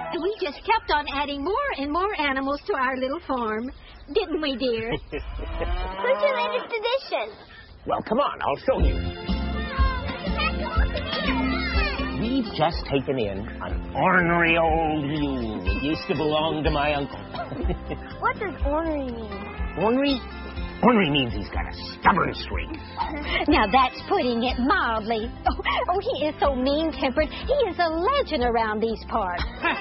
We just kept on adding more and more animals to our little farm. Didn't we, dear? Who's your latest addition? Well, come on, I'll show you. We've just taken in an ornery old mule that used to belong to my uncle. What does ornery mean? Ornery? Ornery means he's got a stubborn streak. Now, that's putting it mildly. Oh, he is so mean-tempered. He is a legend around these parts. My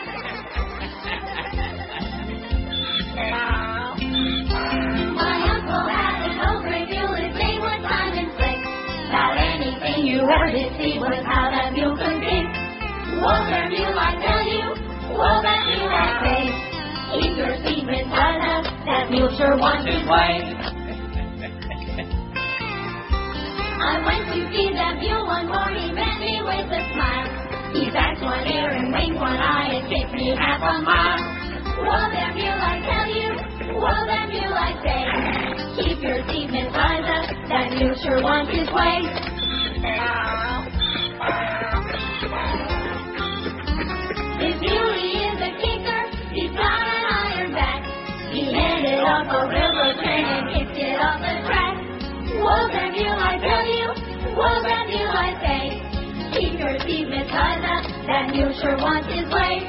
uncle had an old gray mule. His name was Simon Slick. Not anything you ever did see was how that mule could kick. Whoa there, mule, I tell you. Whoa, that mule, I say. Keep your seat, Miss Liza. That mule sure wants his way. I went to feed that mule one morning, met me with a smile. He backed one ear and winked one eye and kicked me half a mile. Whoa there, mule, I tell you. Whoa there, mule, I say. Keep your seat, Miss Liza. That mule sure wants his way. This muley is a kicker. He's got an iron back. He headed off a railroad train and kicked it off the track. Whoa there, mule, I tell you. Whoa there, mule, I say. Keep your seat, Miss Liza. That mule sure wants his way.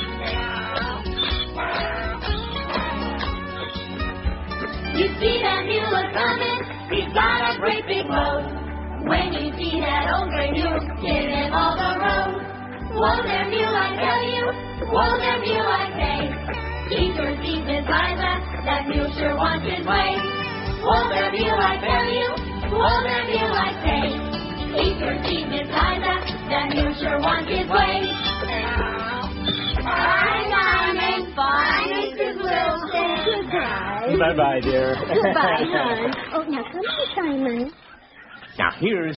You see that mule a-coming. He's got a great big load. When you see that old gray mule, give him all the road. Whoa there, mule, I tell you. Whoa there, mule, I say. Keep your seat, Miss Liza. That mule sure wants his way. Whoa there, mule, I tell you. Whoa there, mule, I say. Keep your seat, Miss Liza. That mule sure wants his way. Bye, Simon. Bye, Mrs. Wilson. Goodbye. Bye-bye, dear. Goodbye, hon. Oh, now come on, Simon. Now, here's